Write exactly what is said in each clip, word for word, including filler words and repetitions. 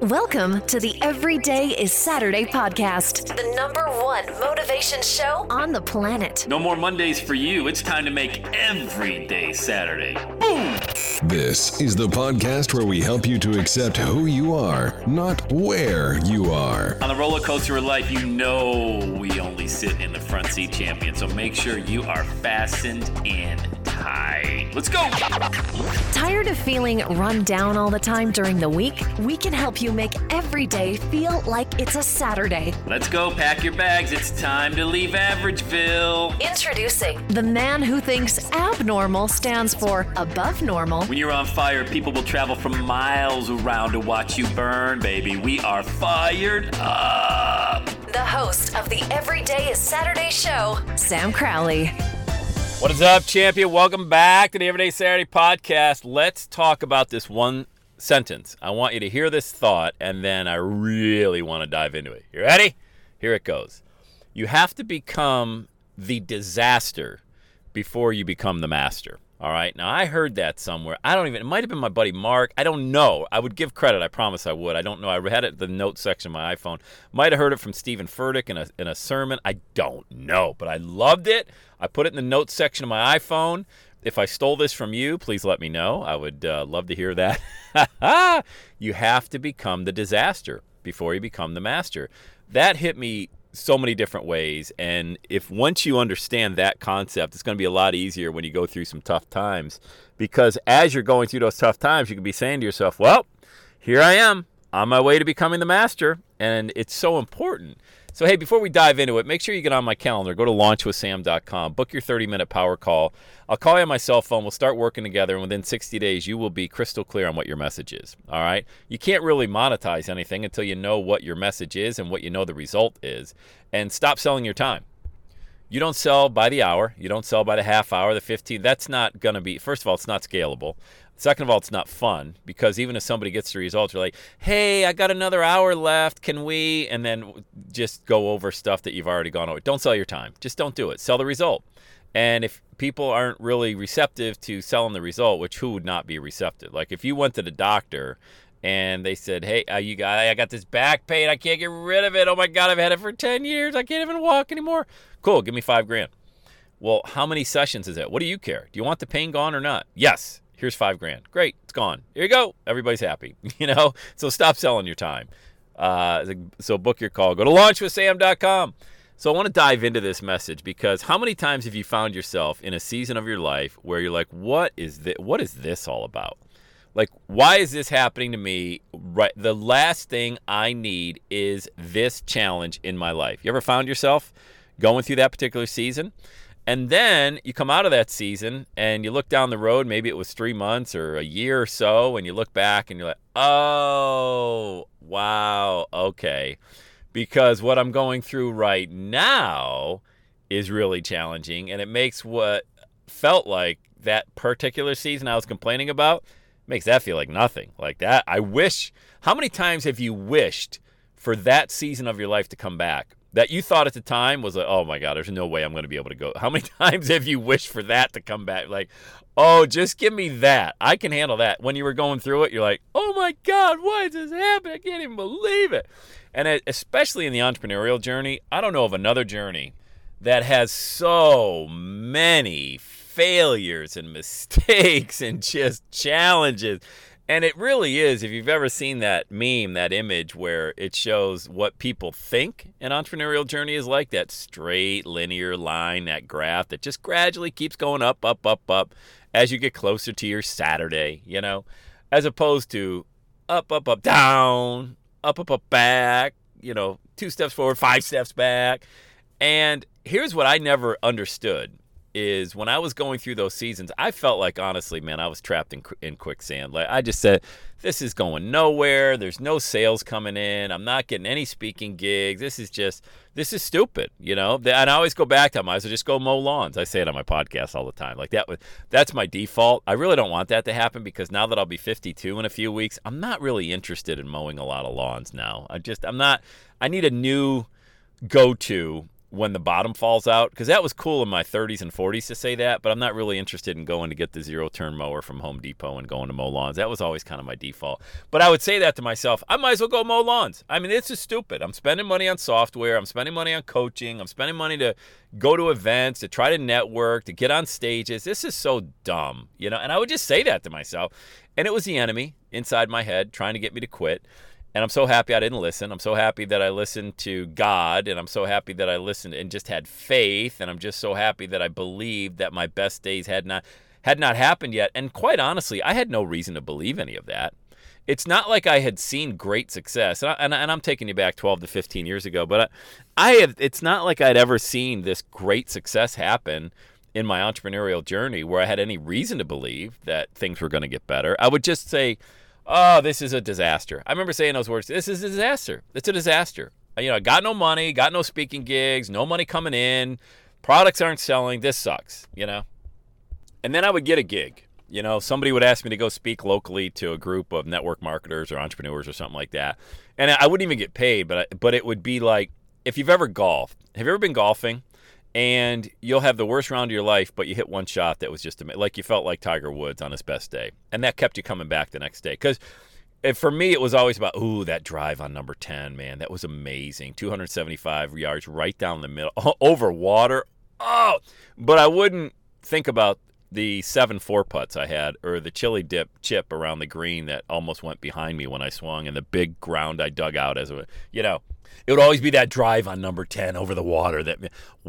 Welcome to the Everyday is Saturday podcast, the number one motivation show on the planet. No more Mondays for you. It's time to make every day Saturday. Boom! This is the podcast where we help you to accept who you are, not where you are. On the roller coaster of life, you know we only sit in the front seat, champion. So make sure you are fastened in tight. Let's go! Tired of feeling run down all the time during the week? We can help you make every day feel like it's a Saturday. Let's go, pack your bags. It's time to leave Averageville. Introducing the man who thinks abnormal stands for above normal. When you're on fire, people will travel from miles around to watch you burn, baby. We are fired up. The host of the Everyday is Saturday show, Sam Crowley. What is up, champion? Welcome back to the Everyday Saturday podcast. Let's talk about this one sentence. I want you to hear this thought, and then I really want to dive into it. You ready? Here it goes. You have to become the disaster before you become the master. All right? Now, I heard that somewhere. I don't even, it might have been my buddy Mark. I don't know. I would give credit. I promise I would. I don't know. I had it in the notes section of my iPhone. Might have heard it from Stephen Furtick in a, in a sermon. I don't know. But I loved it. I put it in the notes section of my iPhone. If I stole this from you, please let me know. I would uh, love to hear that. You have to become the disaster before you become the master. That hit me so many different ways, and if once you understand that concept, it's going to be a lot easier when you go through some tough times, because as you're going through those tough times, you can be saying to yourself, well, here I am on my way to becoming the master, and it's so important. So, hey, before we dive into it, make sure you get on my calendar. Go to launch with sam dot com. Book your thirty-minute power call. I'll call you on my cell phone. We'll start working together, and within sixty days, you will be crystal clear on what your message is, all right? You can't really monetize anything until you know what your message is and what you know the result is. And stop selling your time. You don't sell by the hour. You don't sell by the half hour, the fifteen. That's not going to be, first of all, it's not scalable. Second of all, it's not fun, because even if somebody gets the results, you're like, hey, I got another hour left. Can we? And then just go over stuff that you've already gone over. Don't sell your time. Just don't do it. Sell the result. And if people aren't really receptive to selling the result, which who would not be receptive? Like if you went to the doctor and they said, hey, uh, you got, I got this back pain. I can't get rid of it. Oh, my God, I've had it for ten years. I can't even walk anymore. Cool, give me five grand. Well, how many sessions is that? What do you care? Do you want the pain gone or not? Yes. Here's five grand. Great, it's gone. Here you go. Everybody's happy, you know? So stop selling your time. Uh, so book your call. Go to launch with sam dot com. So I want to dive into this message, because how many times have you found yourself in a season of your life where you're like, what is this, what is this all about? Like, why is this happening to me? Right, the last thing I need is this challenge in my life. You ever found yourself going through that particular season? And then you come out of that season and you look down the road, maybe it was three months or a year or so, and you look back and you're like, oh, wow, okay. Because what I'm going through right now is really challenging, and it makes what felt like that particular season I was complaining about, makes that feel like nothing. Like that, I wish, how many times have you wished for that season of your life to come back? That you thought at the time was like, oh my God, there's no way I'm going to be able to go. How many times have you wished for that to come back? Like, oh, just give me that. I can handle that. When you were going through it, you're like, oh my God, why is this happening? I can't even believe it. And it, especially in the entrepreneurial journey, I don't know of another journey that has so many failures and mistakes and just challenges. And it really is, if you've ever seen that meme, that image where it shows what people think an entrepreneurial journey is like, that straight linear line, that graph that just gradually keeps going up, up, up, up as you get closer to your Saturday, you know, as opposed to up, up, up, down, up, up, up, back, you know, two steps forward, five steps back. And here's what I never understood. Is when I was going through those seasons, I felt like, honestly, man, I was trapped in in quicksand. Like, I just said, this is going nowhere. There's no sales coming in. I'm not getting any speaking gigs. This is just, this is stupid, you know? And I always go back to them. I might as well just go mow lawns. I say it on my podcast all the time. Like, that was, that's my default. I really don't want that to happen, because now that I'll be fifty-two in a few weeks, I'm not really interested in mowing a lot of lawns now. I just, I'm not, I need a new go-to when the bottom falls out, because that was cool in my thirties and forties to say that, but I'm not really interested in going to get the zero-turn mower from Home Depot and going to mow lawns. That was always kind of my default. But I would say that to myself, I might as well go mow lawns. I mean, this is stupid. I'm spending money on software. I'm spending money on coaching. I'm spending money to go to events, to try to network, to get on stages. This is so dumb, you know? And I would just say that to myself. And it was the enemy inside my head trying to get me to quit. And I'm so happy I didn't listen. I'm so happy that I listened to God, and I'm so happy that I listened and just had faith, and I'm just so happy that I believed that my best days had not had not happened yet. And quite honestly, I had no reason to believe any of that. It's not like I had seen great success, and, I, and, and I'm taking you back twelve to fifteen years ago, but I, I had, it's not like I'd ever seen this great success happen in my entrepreneurial journey where I had any reason to believe that things were going to get better. I would just say, oh, this is a disaster. I remember saying those words, this is a disaster. It's a disaster. You know, I got no money, got no speaking gigs, no money coming in, products aren't selling, this sucks, you know? And then I would get a gig. You know, somebody would ask me to go speak locally to a group of network marketers or entrepreneurs or something like that. And I wouldn't even get paid, but I, but it would be like, if you've ever golfed, have you ever been golfing? And you'll have the worst round of your life, but you hit one shot that was just like you felt like Tiger Woods on his best day. And that kept you coming back the next day. Because for me, it was always about, ooh, that drive on number ten, man, that was amazing. two hundred seventy-five yards right down the middle, over water. Oh, but I wouldn't think about the seven four putts I had, or the chili dip chip around the green that almost went behind me when I swung, and the big ground I dug out as a, you know, it would always be that drive on number ten over the water that,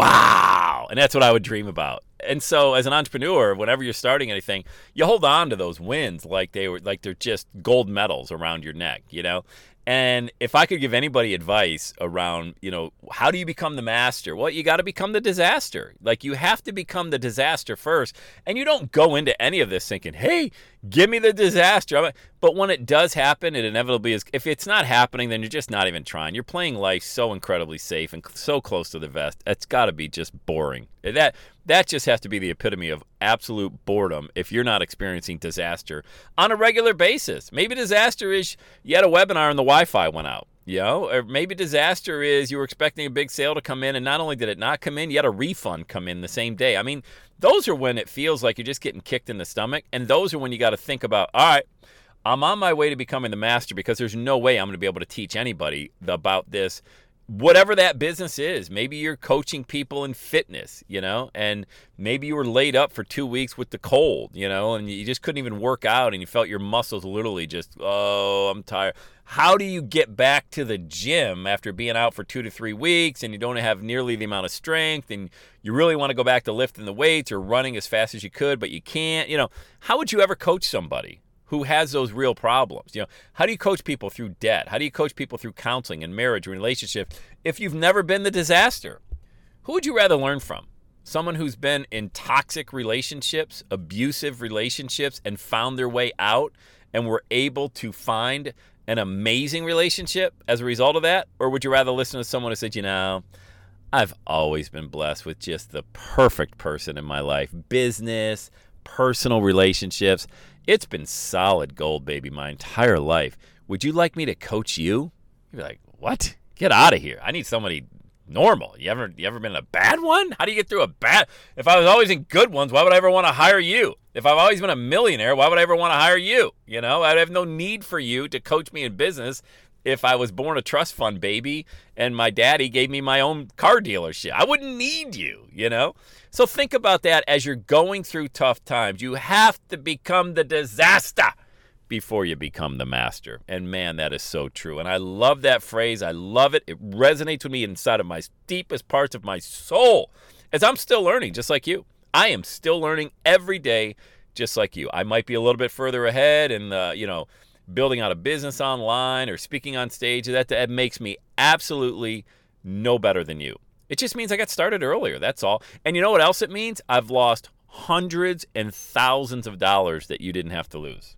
wow, and that's what I would dream about. And so as an entrepreneur, whenever you're starting anything, you hold on to those wins like they were, like they're just gold medals around your neck, you know? And if I could give anybody advice around, you know, how do you become the master? Well, you got to become the disaster. Like, you have to become the disaster first. And you don't go into any of this thinking, hey, give me the disaster. But when it does happen, it inevitably is. If it's not happening, then you're just not even trying. You're playing life so incredibly safe and so close to the vest. It's got to be just boring. That that just has to be the epitome of absolute boredom if you're not experiencing disaster on a regular basis. Maybe disaster is you had a webinar and the Wi-Fi went out, you know, or maybe disaster is you were expecting a big sale to come in and not only did it not come in, you had a refund come in the same day. I mean, those are when it feels like you're just getting kicked in the stomach, and those are when you got to think about, all right, I'm on my way to becoming the master because there's no way I'm going to be able to teach anybody about this. Whatever that business is, maybe you're coaching people in fitness, you know, and maybe you were laid up for two weeks with the cold, you know, and you just couldn't even work out and you felt your muscles literally just, oh, I'm tired. How do you get back to the gym after being out for two to three weeks and you don't have nearly the amount of strength and you really want to go back to lifting the weights or running as fast as you could, but you can't? You know, how would you ever coach somebody who has those real problems? You know, how do you coach people through debt? How do you coach people through counseling and marriage and relationships if you've never been the disaster? Who would you rather learn from? Someone who's been in toxic relationships, abusive relationships, and found their way out and were able to find an amazing relationship as a result of that? Or would you rather listen to someone who said, you know, I've always been blessed with just the perfect person in my life, business, personal relationships. It's been solid gold, baby, my entire life. Would you like me to coach you? You'd be like, what? Get out of here. I need somebody normal. You ever you ever been in a bad one? How do you get through a bad? If I was always in good ones, why would I ever want to hire you? If I've always been a millionaire, why would I ever want to hire you? You know, I'd have no need for you to coach me in business if I was born a trust fund baby and my daddy gave me my own car dealership. I wouldn't need you, you know? So think about that as you're going through tough times. You have to become the disaster before you become the master. And man, that is so true. And I love that phrase. I love it. It resonates with me inside of my deepest parts of my soul as I'm still learning, just like you. I am still learning every day, just like you. I might be a little bit further ahead and, uh, you know, building out a business online or speaking on stage. That, that makes me absolutely no better than you. It just means I got started earlier. That's all. And you know what else it means? I've lost hundreds and thousands of dollars that you didn't have to lose.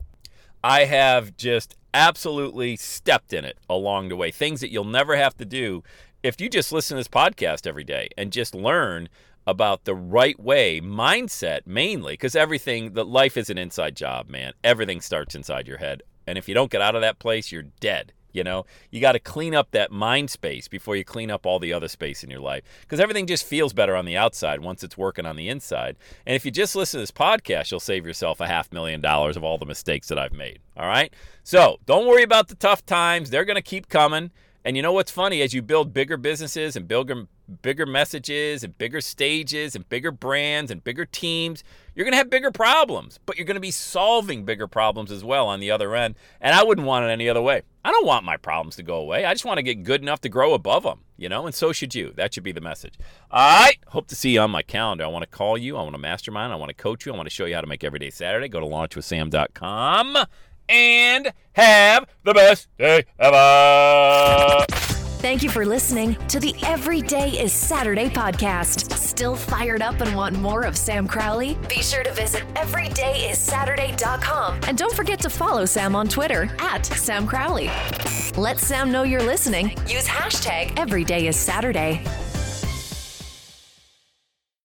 I have just absolutely stepped in it along the way. Things that you'll never have to do if you just listen to this podcast every day and just learn about the right way, mindset mainly, because everything, the life is an inside job, man. Everything starts inside your head. And if you don't get out of that place, you're dead. You know, you got to clean up that mind space before you clean up all the other space in your life, because everything just feels better on the outside once it's working on the inside. And if you just listen to this podcast, you'll save yourself a half million dollars of all the mistakes that I've made. All right. So don't worry about the tough times. They're going to keep coming. And you know what's funny? As you build bigger businesses and bigger, bigger messages and bigger stages and bigger brands and bigger teams, you're going to have bigger problems, but you're going to be solving bigger problems as well on the other end. And I wouldn't want it any other way. I don't want my problems to go away. I just want to get good enough to grow above them, you know, and so should you. That should be the message. All right. Hope to see you on my calendar. I want to call you. I want to mastermind. I want to coach you. I want to show you how to make every day Saturday. Go to launch with sam dot com. And have the best day ever. Thank you for listening to the Every Day is Saturday podcast. Still fired up and want more of Sam Crowley? Be sure to visit every day is saturday dot com. And don't forget to follow Sam on Twitter at Sam Crowley. Let Sam know you're listening. Use hashtag Every Day is Saturday.